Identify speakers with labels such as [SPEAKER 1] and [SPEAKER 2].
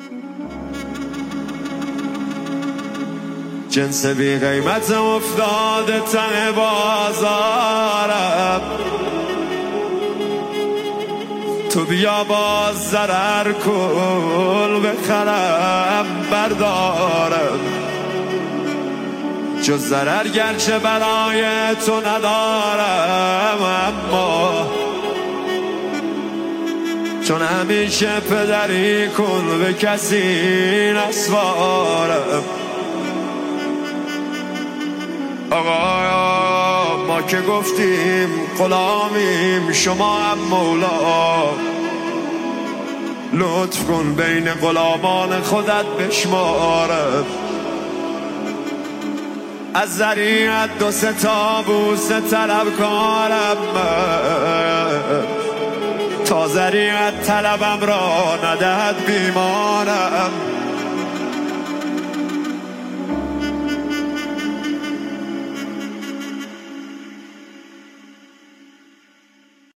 [SPEAKER 1] جنس بی قیمت افتاده ته بازارم، تو بیا باز ضرر کن بخرم بردارم، جز ضرر گرچه برای تو ندارم، اما چون همیشه پدری کن به کسی نسوارم. آقا ما که گفتیم غلامیم، شما هم مولا، لطف کن بین غلامان خودت بشمارم. از ذریعت دو سه تا بوسه طلبکارم، تا ذریعت طلبم را ندهد بیمارم.